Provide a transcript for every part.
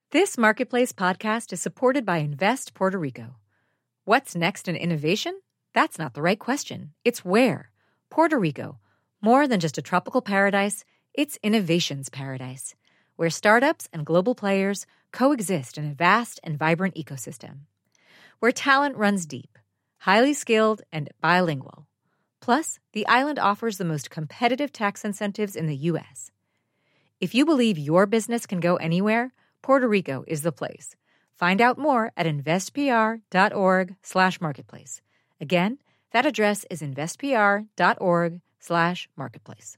This Marketplace podcast is supported by Invest Puerto Rico. What's next in innovation? That's not the right question. It's where. Puerto Rico. More than just a tropical paradise, it's innovation's paradise, where startups and global players coexist in a vast and vibrant ecosystem. Where talent runs deep, highly skilled, and bilingual. Plus, the island offers the most competitive tax incentives in the U.S. If you believe your business can go anywhere, Puerto Rico is the place. Find out more at investpr.org/marketplace. Again, that address is investpr.org/marketplace.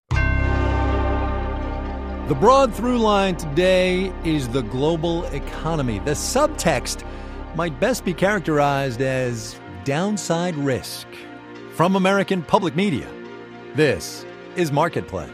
The broad through line today is the global economy. The subtext might best be characterized as downside risk. From American Public Media, this is Marketplace.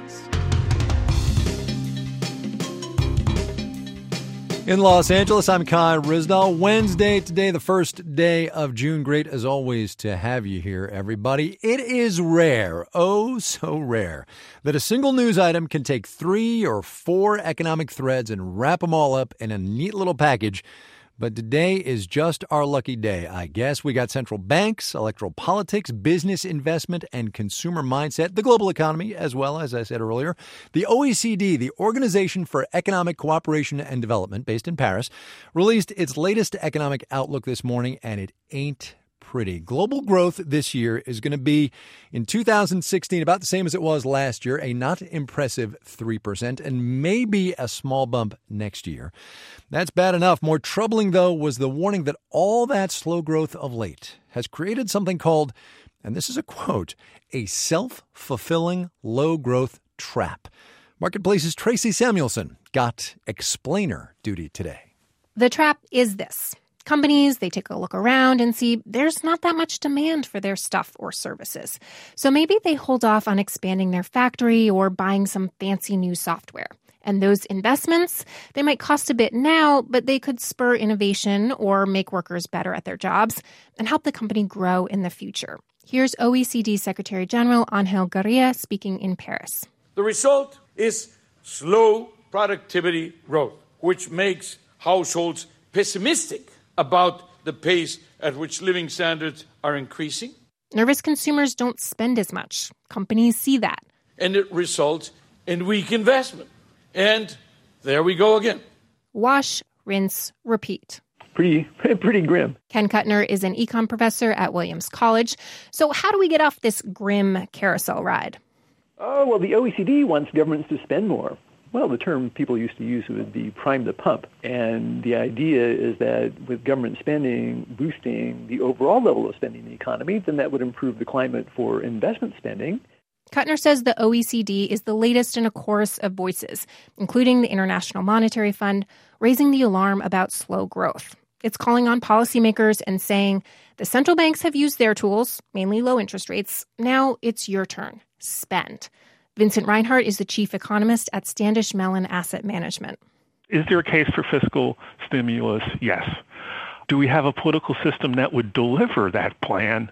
In Los Angeles, I'm Kai Ryssdal. Wednesday today, the first day of June. Great as always to have you here, everybody. It is rare, oh so rare, that a single news item can take 3 or 4 economic threads and wrap them all up in a neat little package. But today is just our lucky day, I guess. We got central banks, electoral politics, business investment, and consumer mindset, the global economy, as well, as I said earlier. The OECD, the Organization for Economic Cooperation and Development, based in Paris, released its latest economic outlook this morning, and it ain't pretty. Global growth this year is going to be, in 2016, about the same as it was last year, a not impressive 3%, and maybe a small bump next year. That's bad enough. More troubling, though, was the warning that all that slow growth of late has created something called, and this is a quote, a self-fulfilling low-growth trap. Marketplace's Tracy Samuelson got explainer duty today. The trap is this. Companies, they take a look around and see there's not that much demand for their stuff or services. So maybe they hold off on expanding their factory or buying some fancy new software. And those investments, they might cost a bit now, but they could spur innovation or make workers better at their jobs and help the company grow in the future. Here's OECD Secretary General Angel Gurria speaking in Paris. The result is slow productivity growth, which makes households pessimistic about the pace at which living standards are increasing. Nervous consumers don't spend as much. Companies see that. And it results in weak investment. And there we go again. Wash, rinse, repeat. Pretty grim. Ken Kuttner is an econ professor at Williams College. So how do we get off this grim carousel ride? Oh, well, the OECD wants governments to spend more. Well, the term people used to use would be prime the pump. And the idea is that with government spending boosting the overall level of spending in the economy, then that would improve the climate for investment spending. Kuttner says the OECD is the latest in a chorus of voices, including the International Monetary Fund, raising the alarm about slow growth. It's calling on policymakers and saying, the central banks have used their tools, mainly low interest rates. Now it's your turn. Spend. Vincent Reinhart is the chief economist at Standish Mellon Asset Management. Is there a case for fiscal stimulus? Yes. Do we have a political system that would deliver that plan?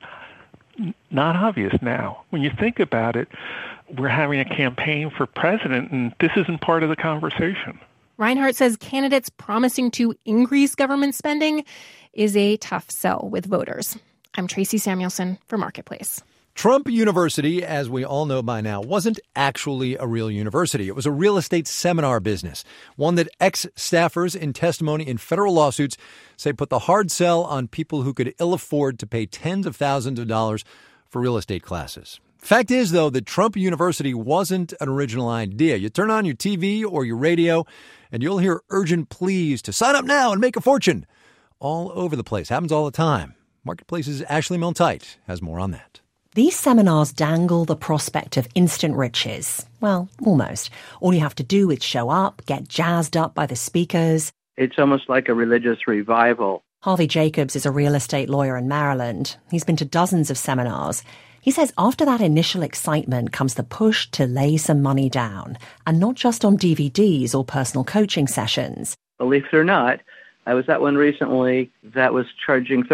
Not obvious now. When you think about it, we're having a campaign for president, and this isn't part of the conversation. Reinhart says candidates promising to increase government spending is a tough sell with voters. I'm Tracy Samuelson for Marketplace. Trump University, as we all know by now, wasn't actually a real university. It was a real estate seminar business, one that ex-staffers in testimony in federal lawsuits say put the hard sell on people who could ill afford to pay tens of thousands of dollars for real estate classes. Fact is, though, that Trump University wasn't an original idea. You turn on your TV or your radio, and you'll hear urgent pleas to sign up now and make a fortune all over the place. Happens all the time. Marketplace's Ashley Milne-Tyte has more on that. These seminars dangle the prospect of instant riches. Well, almost. All you have to do is show up, get jazzed up by the speakers. It's almost like a religious revival. Harvey Jacobs is a real estate lawyer in Maryland. He's been to dozens of seminars. He says after that initial excitement comes the push to lay some money down, and not just on DVDs or personal coaching sessions. Believe it or not, I was at one recently that was charging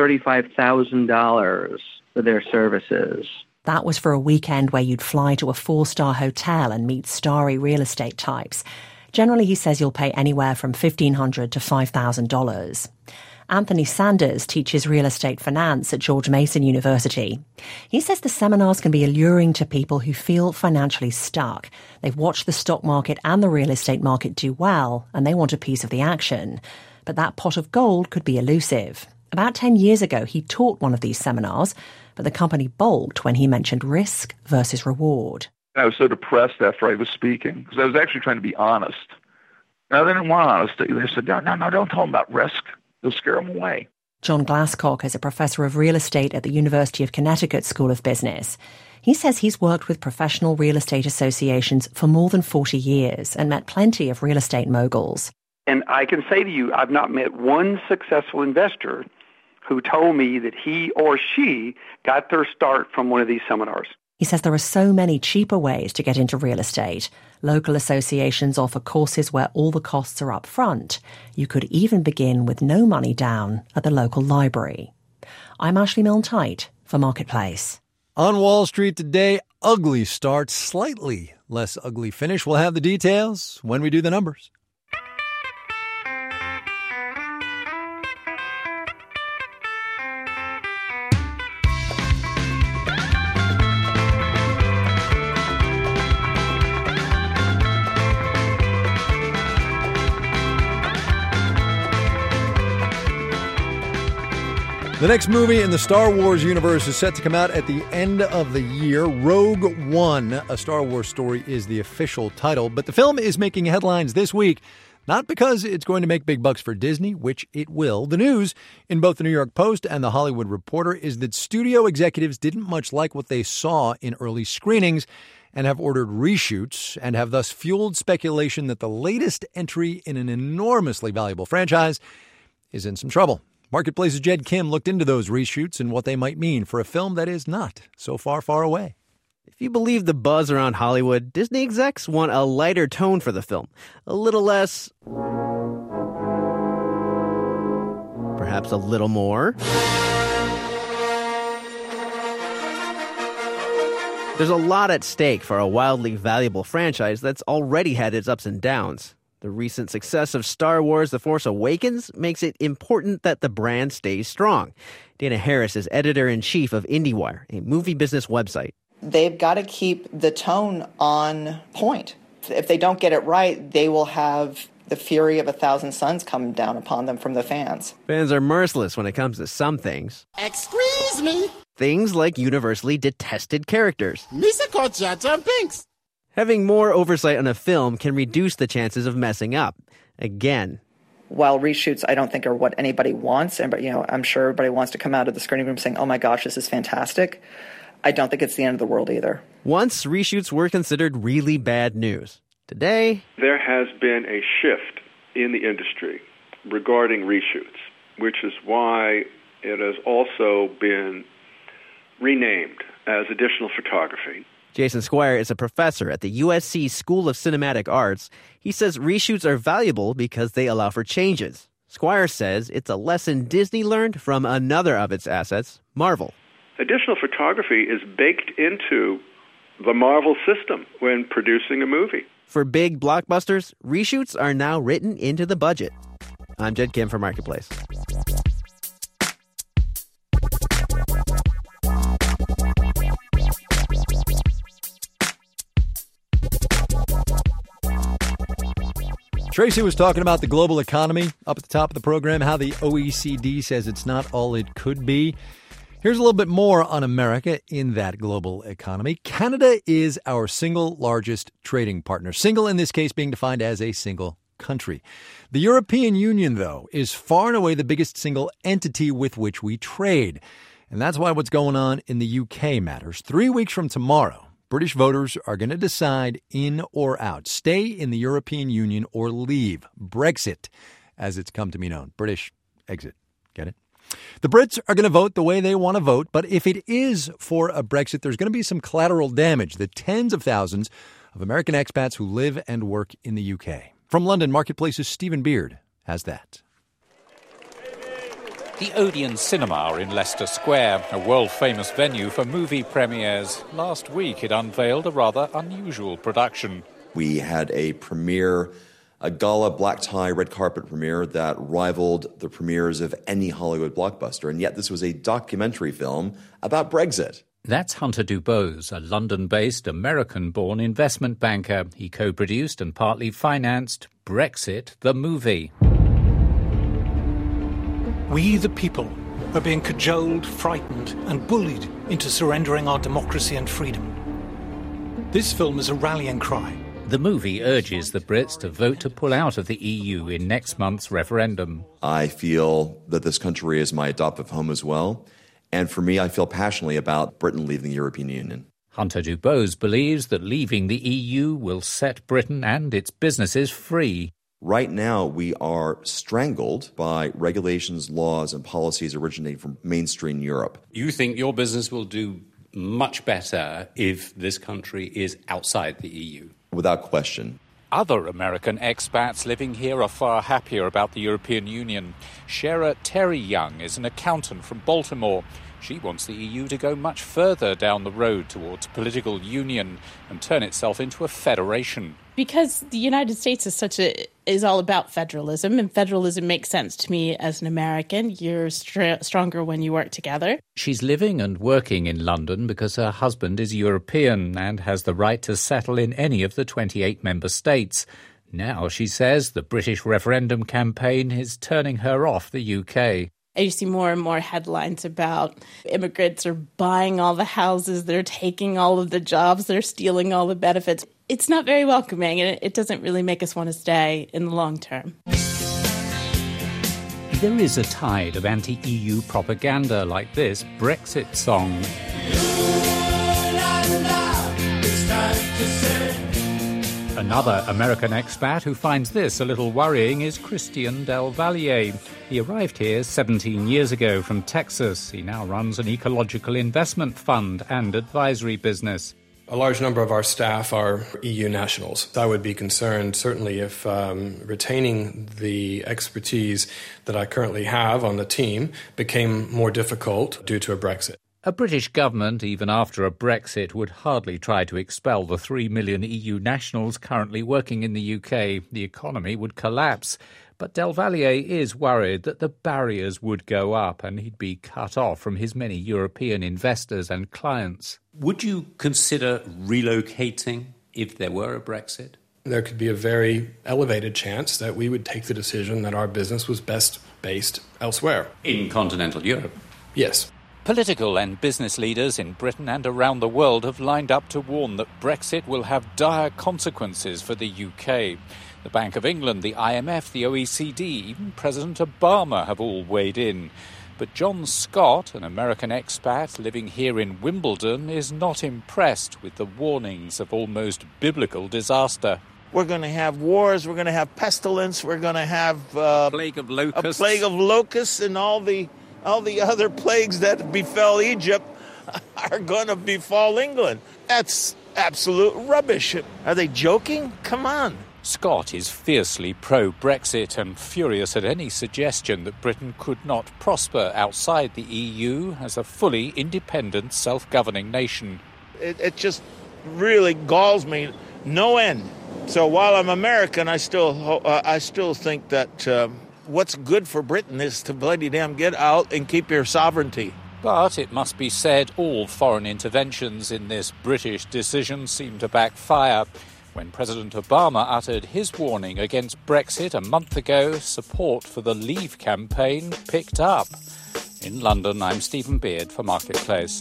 $35,000 for their services. That was for a weekend where you'd fly to a 4-star hotel and meet starry real estate types. Generally, he says you'll pay anywhere from $1,500 to $5,000. Anthony Sanders teaches real estate finance at George Mason University. He says the seminars can be alluring to people who feel financially stuck. They've watched the stock market and the real estate market do well, and they want a piece of the action. But that pot of gold could be elusive. About 10 years ago, he taught one of these seminars, but the company balked when he mentioned risk versus reward. I was so depressed after I was speaking because I was actually trying to be honest. Now, they didn't want honesty. They said, no, don't tell them about risk. They'll scare them away. John Glasscock is a professor of real estate at the University of Connecticut School of Business. He says he's worked with professional real estate associations for more than 40 years and met plenty of real estate moguls. And I can say to you, I've not met one successful investor who told me that he or she got their start from one of these seminars. He says there are so many cheaper ways to get into real estate. Local associations offer courses where all the costs are up front. You could even begin with no money down at the local library. I'm Ashley Milne-Tyte for Marketplace. On Wall Street today, ugly start, slightly less ugly finish. We'll have the details when we do the numbers. The next movie in the Star Wars universe is set to come out at the end of the year. Rogue One, A Star Wars Story, is the official title. But the film is making headlines this week, not because it's going to make big bucks for Disney, which it will. The news in both the New York Post and the Hollywood Reporter is that studio executives didn't much like what they saw in early screenings and have ordered reshoots and have thus fueled speculation that the latest entry in an enormously valuable franchise is in some trouble. Marketplace's Jed Kim looked into those reshoots and what they might mean for a film that is not so far, far away. If you believe the buzz around Hollywood, Disney execs want a lighter tone for the film. A little less... perhaps a little more. There's a lot at stake for a wildly valuable franchise that's already had its ups and downs. The recent success of Star Wars The Force Awakens makes it important that the brand stays strong. Dana Harris is editor-in-chief of IndieWire, a movie business website. They've got to keep the tone on point. If they don't get it right, they will have the fury of 1,000 suns come down upon them from the fans. Fans are merciless when it comes to some things. Excuse me? Things like universally detested characters. Misako Jar Jar Binks. Having more oversight on a film can reduce the chances of messing up. Again. While reshoots, I don't think are what anybody wants, and I'm sure everybody wants to come out of the screening room saying, "Oh my gosh, this is fantastic." I don't think it's the end of the world either. Once reshoots were considered really bad news. Today, there has been a shift in the industry regarding reshoots, which is why it has also been renamed as additional photography. Jason Squire is a professor at the USC School of Cinematic Arts. He says reshoots are valuable because they allow for changes. Squire says it's a lesson Disney learned from another of its assets, Marvel. Additional photography is baked into the Marvel system when producing a movie. For big blockbusters, reshoots are now written into the budget. I'm Jed Kim for Marketplace. Tracy was talking about the global economy up at the top of the program, how the OECD says it's not all it could be. Here's a little bit more on America in that global economy. Canada is our single largest trading partner, single in this case being defined as a single country. The European Union, though, is far and away the biggest single entity with which we trade. And that's why what's going on in the UK matters. 3 weeks from tomorrow, British voters are going to decide in or out, stay in the European Union or leave. Brexit, as it's come to be known. British exit. Get it? The Brits are going to vote the way they want to vote, but if it is for a Brexit, there's going to be some collateral damage. The tens of thousands of American expats who live and work in the UK. From London, Marketplace's Stephen Beard has that. The Odeon Cinema in Leicester Square, a world-famous venue for movie premieres. Last week it unveiled a rather unusual production. We had a premiere a gala black tie red carpet premiere that rivaled the premieres of any Hollywood blockbuster. And yet this was a documentary film about Brexit. That's Hunter Dubose, a London-based, American-born investment banker. He co-produced and partly financed Brexit, the movie. We, the people, are being cajoled, frightened, and bullied into surrendering our democracy and freedom. This film is a rallying cry. The movie urges the Brits to vote to pull out of the EU in next month's referendum. I feel that this country is my adoptive home as well. And for me, I feel passionately about Britain leaving the European Union. Hunter Dubose believes that leaving the EU will set Britain and its businesses free. Right now, we are strangled by regulations, laws, and policies originating from mainstream Europe. You think your business will do much better if this country is outside the EU? Without question. Other American expats living here are far happier about the European Union. Shara Terry Young is an accountant from Baltimore. She wants the EU to go much further down the road towards political union and turn itself into a federation. Because the United States is all about federalism, and federalism makes sense to me as an American. You're stronger when you work together. She's living and working in London because her husband is European and has the right to settle in any of the 28 member states. Now, she says, the British referendum campaign is turning her off the UK. You see more and more headlines about immigrants are buying all the houses, they're taking all of the jobs, they're stealing all the benefits. It's not very welcoming, and it doesn't really make us want to stay in the long term. There is a tide of anti-EU propaganda like this Brexit song. Another American expat who finds this a little worrying is Christian Del Valle. He arrived here 17 years ago from Texas. He now runs an ecological investment fund and advisory business. A large number of our staff are EU nationals. I would be concerned, certainly, if retaining the expertise that I currently have on the team became more difficult due to a Brexit. A British government, even after a Brexit, would hardly try to expel the 3 million EU nationals currently working in the UK. The economy would collapse. But Del Valle is worried that the barriers would go up and he'd be cut off from his many European investors and clients. Would you consider relocating if there were a Brexit? There could be a very elevated chance that we would take the decision that our business was best based elsewhere. In continental Europe? Yes. Political and business leaders in Britain and around the world have lined up to warn that Brexit will have dire consequences for the UK. The Bank of England, the IMF, the OECD, even President Obama have all weighed in. But John Scott, an American expat living here in Wimbledon, is not impressed with the warnings of almost biblical disaster. We're going to have wars, we're going to have pestilence, we're going to have plague of locusts. A plague of locusts, and all the other plagues that befell Egypt are going to befall England. That's absolute rubbish. Are they joking? Come on. Scott is fiercely pro-Brexit and furious at any suggestion that Britain could not prosper outside the EU as a fully independent, self-governing nation. It just really galls me no end. So while I'm American, I still think that what's good for Britain is to bloody damn get out and keep your sovereignty. But it must be said, all foreign interventions in this British decision seem to backfire. When President Obama uttered his warning against Brexit a month ago, support for the Leave campaign picked up. In London, I'm Stephen Beard for Marketplace.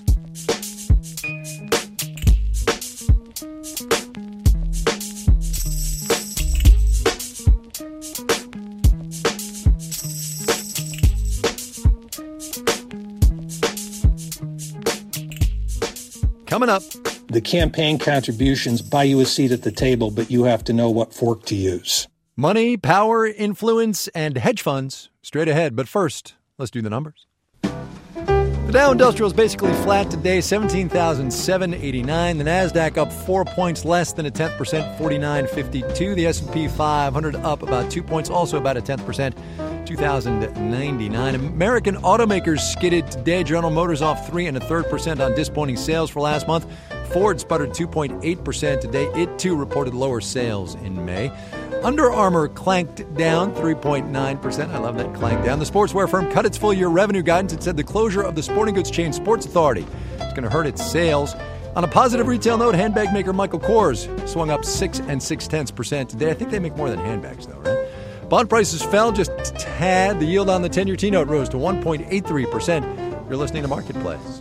Coming up. The campaign contributions buy you a seat at the table, but you have to know what fork to use. Money, power, influence, and hedge funds. Straight ahead. But first, let's do the numbers. The Dow Industrial is basically flat today, 17,789. The NASDAQ up 4 points, less than a 10%, 49.52. The S&P 500 up about 2 points, also about a 10%, 2,099. American automakers skidded today. General Motors off 3 1/3% on disappointing sales for last month. Ford sputtered 2.8% today. It, too, reported lower sales in May. Under Armour clanked down 3.9%. I love that clank down. The sportswear firm cut its full-year revenue guidance. It said the closure of the sporting goods chain Sports Authority is going to hurt its sales. On a positive retail note, handbag maker Michael Kors swung up 6 0.6% today. I think they make more than handbags, though, right? Bond prices fell just a tad. The yield on the 10-year T-note rose to 1.83%. You're listening to Marketplace.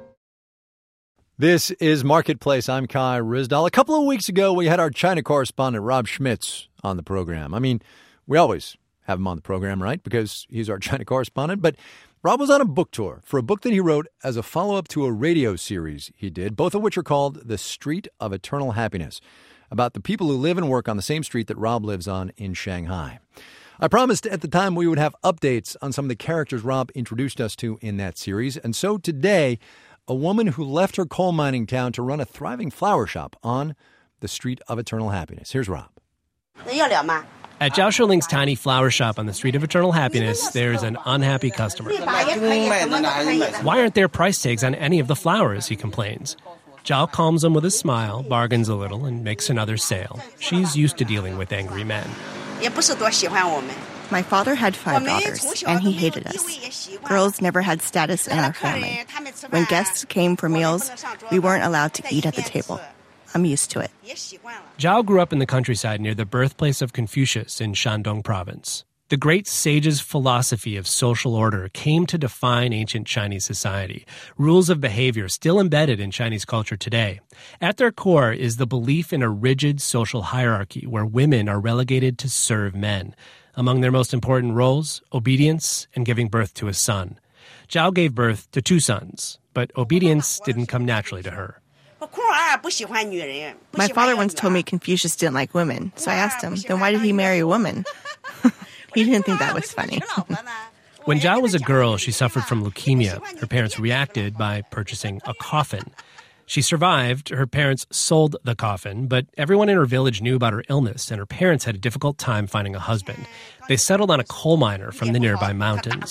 This is Marketplace. I'm Kai Ryssdal. A couple of weeks ago, we had our China correspondent, Rob Schmitz, on the program. I mean, we always have him on the program, right? Because he's our China correspondent. But Rob was on a book tour for a book that he wrote as a follow-up to a radio series he did, both of which are called The Street of Eternal Happiness, about the people who live and work on the same street that Rob lives on in Shanghai. I promised at the time we would have updates on some of the characters Rob introduced us to in that series. And so today, a woman who left her coal mining town to run a thriving flower shop on the Street of Eternal Happiness. Here's Rob. At Zhao Shiling's tiny flower shop on the Street of Eternal Happiness, there's an unhappy customer. Why aren't there price tags on any of the flowers, he complains. Zhao calms him with a smile, bargains a little, and makes another sale. She's used to dealing with angry men. My father had 5 daughters, and he hated us. Girls never had status in our family. When guests came for meals, we weren't allowed to eat at the table. I'm used to it. Zhao grew up in the countryside near the birthplace of Confucius in Shandong province. The great sage's philosophy of social order came to define ancient Chinese society, rules of behavior still embedded in Chinese culture today. At their core is the belief in a rigid social hierarchy where women are relegated to serve men. Among their most important roles, obedience and giving birth to a son. Zhao gave birth to 2 sons, but obedience didn't come naturally to her. My father once told me Confucius didn't like women, so I asked him, then why did he marry a woman? He didn't think that was funny. When Zhao was a girl, she suffered from leukemia. Her parents reacted by purchasing a coffin. She survived. Her parents sold the coffin, but everyone in her village knew about her illness, and her parents had a difficult time finding a husband. They settled on a coal miner from the nearby mountains.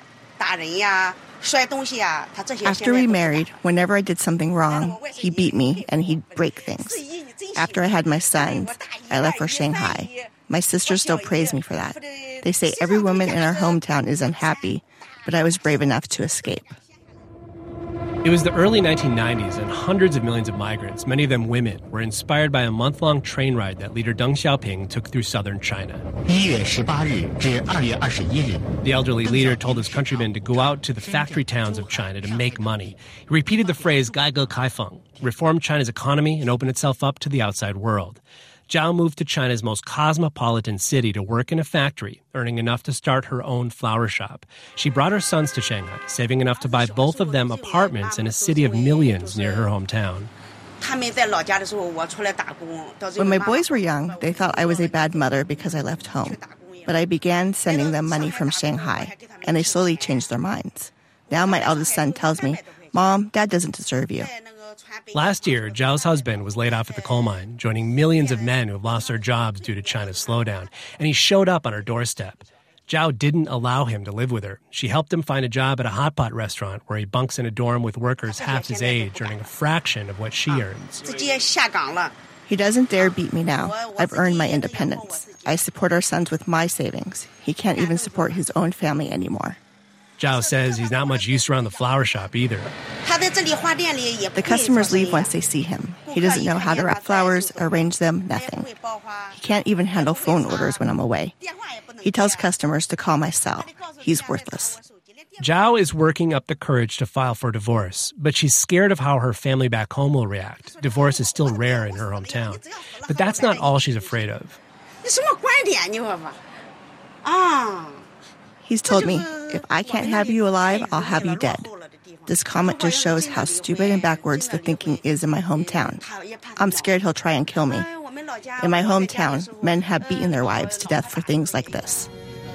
After we married, whenever I did something wrong, he beat me and he'd break things. After I had my son, I left for Shanghai. My sisters still praise me for that. They say every woman in our hometown is unhappy, but I was brave enough to escape. It was the early 1990s, and hundreds of millions of migrants, many of them women, were inspired by a month-long train ride that leader Deng Xiaoping took through southern China. The elderly leader told his countrymen to go out to the factory towns of China to make money. He repeated the phrase 改革开放, reform China's economy and open itself up to the outside world. Zhao moved to China's most cosmopolitan city to work in a factory, earning enough to start her own flower shop. She brought her sons to Shanghai, saving enough to buy both of them apartments in a city of millions near her hometown. When my boys were young, they thought I was a bad mother because I left home. But I began sending them money from Shanghai, and they slowly changed their minds. Now my eldest son tells me, Mom, Dad doesn't deserve you. Last year, Zhao's husband was laid off at the coal mine, joining millions of men who have lost their jobs due to China's slowdown, and he showed up on her doorstep. Zhao didn't allow him to live with her. She helped him find a job at a hot pot restaurant where he bunks in a dorm with workers half his age, earning a fraction of what she earns. He doesn't dare beat me now. I've earned my independence. I support our sons with my savings. He can't even support his own family anymore. Zhao says he's not much use around the flower shop either. The customers leave once they see him. He doesn't know how to wrap flowers, arrange them, nothing. He can't even handle phone orders when I'm away. He tells customers to call my cell. He's worthless. Zhao is working up the courage to file for divorce, but she's scared of how her family back home will react. Divorce is still rare in her hometown. But that's not all she's afraid of. He's told me, if I can't have you alive, I'll have you dead. This comment just shows how stupid and backwards the thinking is in my hometown. I'm scared he'll try and kill me. In my hometown, men have beaten their wives to death for things like this.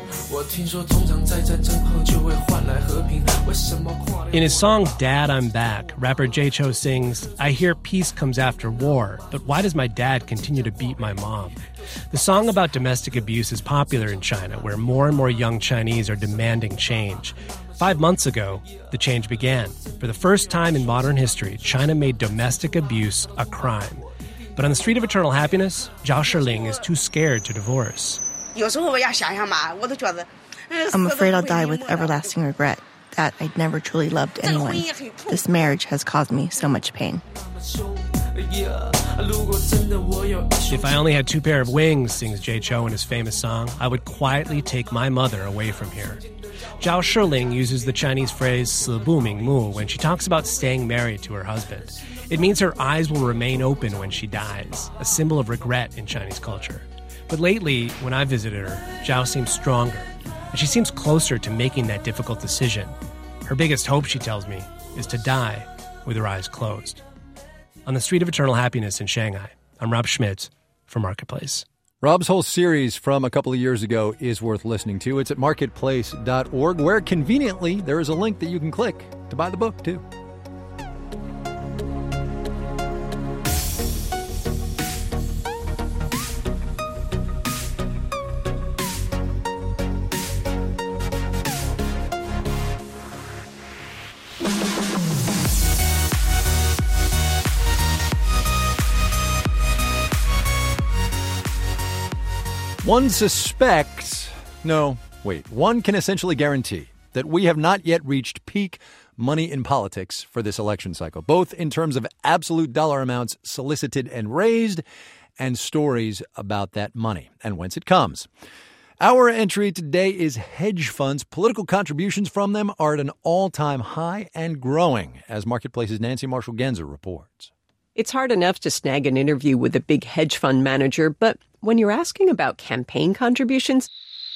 In his song Dad, I'm Back, rapper Jay Cho sings, I hear peace comes after war, but why does my dad continue to beat my mom? The song about domestic abuse is popular in China, where more and more young Chinese are demanding change. 5 months ago, the change began. For the first time in modern history, China made domestic abuse a crime. But on the Street of Eternal Happiness, Zhao Shiling is too scared to divorce. I'm afraid I'll die with everlasting regret that I'd never truly loved anyone. This marriage has caused me so much pain. If I only had 2 pair of wings, sings Jay Chou in his famous song, I would quietly take my mother away from here. Zhao Shiling uses the Chinese phrase 死不瞑目 when she talks about staying married to her husband. It means her eyes will remain open when she dies, a symbol of regret in Chinese culture. But lately, when I visited her, Zhao seems stronger, and she seems closer to making that difficult decision. Her biggest hope, she tells me, is to die with her eyes closed. On the Street of Eternal Happiness in Shanghai, I'm Rob Schmitz for Marketplace. Rob's whole series from a couple of years ago is worth listening to. It's at marketplace.org, where conveniently there is a link that you can click to buy the book, too. One can essentially guarantee that we have not yet reached peak money in politics for this election cycle, both in terms of absolute dollar amounts solicited and raised and stories about that money and whence it comes. Our entry today is hedge funds. Political contributions from them are at an all-time high and growing, as Marketplace's Nancy Marshall-Genzer reports. It's hard enough to snag an interview with a big hedge fund manager, but when you're asking about campaign contributions,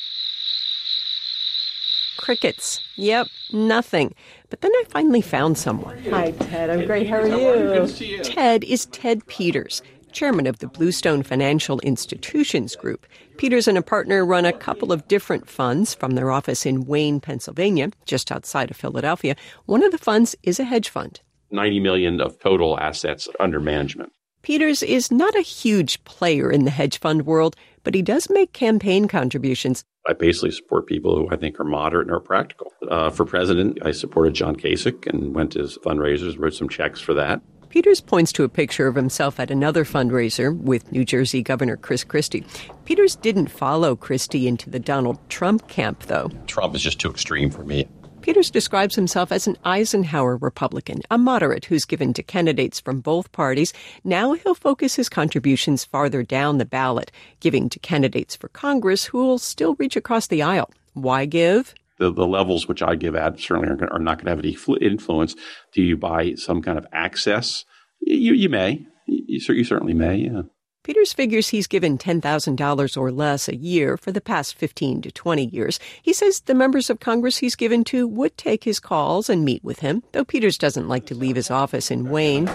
crickets. Yep, nothing. But then I finally found someone. Hi, Ted. I'm great. How are you? Ted is Ted Peters, chairman of the Bluestone Financial Institutions Group. Peters and a partner run a couple of different funds from their office in Wayne, Pennsylvania, just outside of Philadelphia. One of the funds is a hedge fund. $90 million of total assets under management. Peters is not a huge player in the hedge fund world, but he does make campaign contributions. I basically support people who I think are moderate and are practical. For president, I supported John Kasich and went to his fundraisers, wrote some checks for that. Peters points to a picture of himself at another fundraiser with New Jersey Governor Chris Christie. Peters didn't follow Christie into the Donald Trump camp, though. Trump is just too extreme for me. Peters describes himself as an Eisenhower Republican, a moderate who's given to candidates from both parties. Now he'll focus his contributions farther down the ballot, giving to candidates for Congress who will still reach across the aisle. Why give? The levels which I give at certainly are not going to have any influence. Do you buy some kind of access? You may. You certainly may, yeah. Peters figures he's given $10,000 or less a year for the past 15 to 20 years. He says the members of Congress he's given to would take his calls and meet with him, though Peters doesn't like to leave his office in Wayne,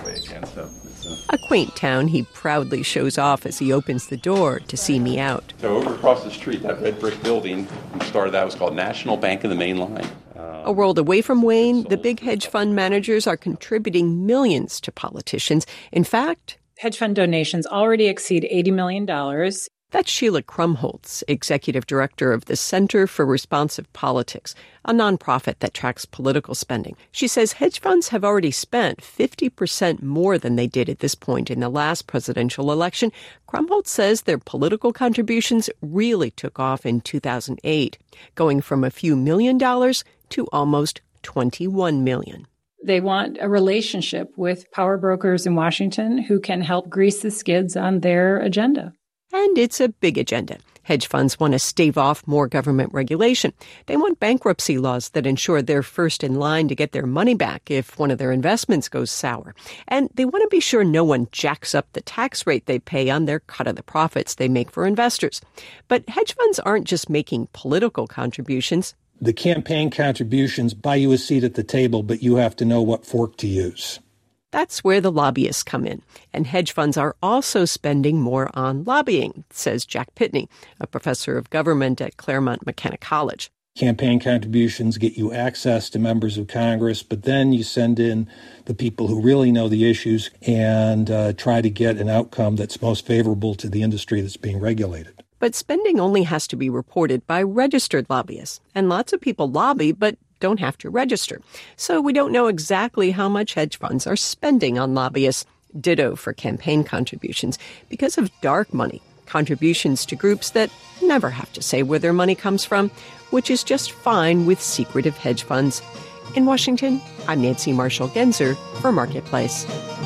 a quaint town he proudly shows off as he opens the door to see me out. So over across the street, that red brick building, was called National Bank of the Main Line. A world away from Wayne, the big hedge fund managers are contributing millions to politicians. In fact, hedge fund donations already exceed $80 million. That's Sheila Krumholtz, executive director of the Center for Responsive Politics, a nonprofit that tracks political spending. She says hedge funds have already spent 50% more than they did at this point in the last presidential election. Krumholtz says their political contributions really took off in 2008, going from a few $1 million to almost $21 million. They want a relationship with power brokers in Washington who can help grease the skids on their agenda. And it's a big agenda. Hedge funds want to stave off more government regulation. They want bankruptcy laws that ensure they're first in line to get their money back if one of their investments goes sour. And they want to be sure no one jacks up the tax rate they pay on their cut of the profits they make for investors. But hedge funds aren't just making political contributions. The campaign contributions buy you a seat at the table, but you have to know what fork to use. That's where the lobbyists come in. And hedge funds are also spending more on lobbying, says Jack Pitney, a professor of government at Claremont McKenna College. Campaign contributions get you access to members of Congress, but then you send in the people who really know the issues and try to get an outcome that's most favorable to the industry that's being regulated. But spending only has to be reported by registered lobbyists. And lots of people lobby, but don't have to register. So we don't know exactly how much hedge funds are spending on lobbyists. Ditto for campaign contributions because of dark money, contributions to groups that never have to say where their money comes from, which is just fine with secretive hedge funds. In Washington, I'm Nancy Marshall-Genzer for Marketplace.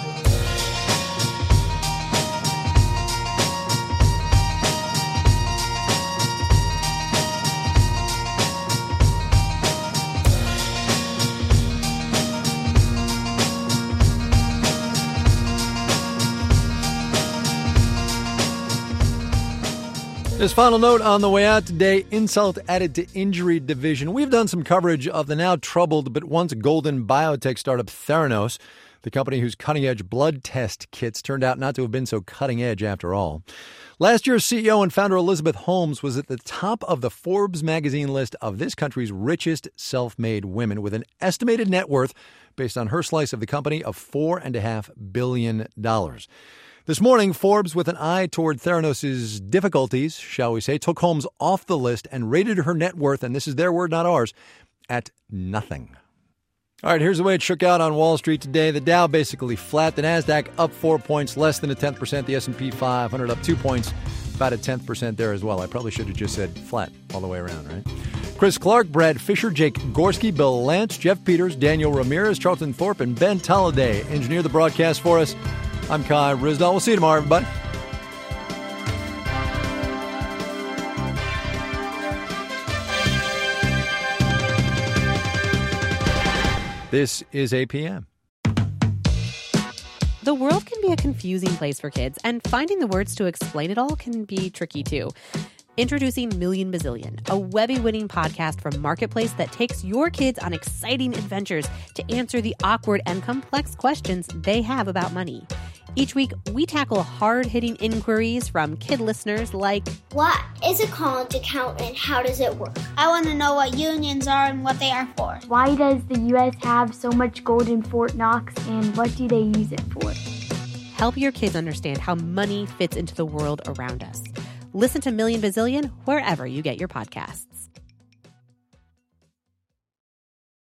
This final note on the way out today, insult added to injury division. We've done some coverage of the now troubled but once golden biotech startup Theranos, the company whose cutting-edge blood test kits turned out not to have been so cutting-edge after all. Last year's CEO and founder Elizabeth Holmes was at the top of the Forbes magazine list of this country's richest self-made women, with an estimated net worth based on her slice of the company of $4.5 billion. This morning, Forbes, with an eye toward Theranos' difficulties, shall we say, took Holmes off the list and rated her net worth, and this is their word, not ours, at nothing. All right, here's the way it shook out on Wall Street today. The Dow basically flat. The Nasdaq up 4 points, less than 0.1%. The S&P 500 up 2 points, about 0.1% there as well. I probably should have just said flat all the way around, right? Chris Clark, Brad Fisher, Jake Gorski, Bill Lance, Jeff Peters, Daniel Ramirez, Charlton Thorpe, and Ben Tolliday engineered the broadcast for us. I'm Kai Ryssdal. We'll see you tomorrow, everybody. This is APM. The world can be a confusing place for kids, and finding the words to explain it all can be tricky, too. Introducing Million Bazillion, a Webby-winning podcast from Marketplace that takes your kids on exciting adventures to answer the awkward and complex questions they have about money. Each week, we tackle hard-hitting inquiries from kid listeners like, what is a college account and how does it work? I want to know what unions are and what they are for. Why does the U.S. have so much gold in Fort Knox, and what do they use it for? Help your kids understand how money fits into the world around us. Listen to Million Bazillion wherever you get your podcasts.